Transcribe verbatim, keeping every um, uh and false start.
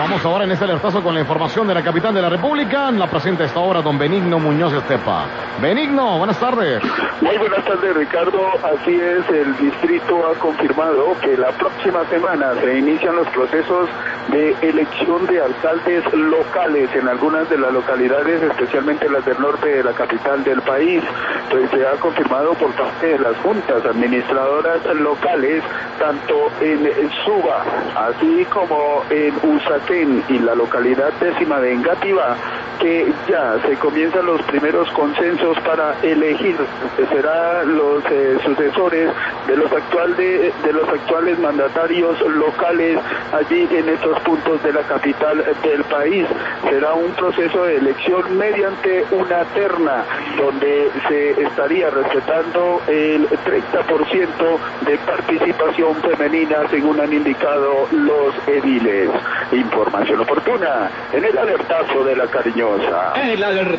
Vamos ahora en este alertazo con la información de la capital de la República. La presenta a esta hora don Benigno Muñoz Estepa. Benigno, buenas tardes. Muy buenas tardes, Ricardo. Así es, el distrito ha confirmado que la próxima semana se inician los procesos de elección de alcaldes locales en algunas de las localidades, especialmente las del norte de la capital del país. Pues se ha confirmado por parte de las juntas administradoras locales, tanto en Suba, así como en Usaquén y la localidad décima de Engativá, que ya se comienzan los primeros consensos para elegir que serán los eh, sucesores de los actual de, de los actuales mandatarios locales allí en estos puntos de la capital del país. Será un proceso de elección mediante una terna donde se estaría respetando el treinta por ciento de participación femenina, según han indicado los ediles. Información oportuna en el alertazo de la cariñosa. El alertazo.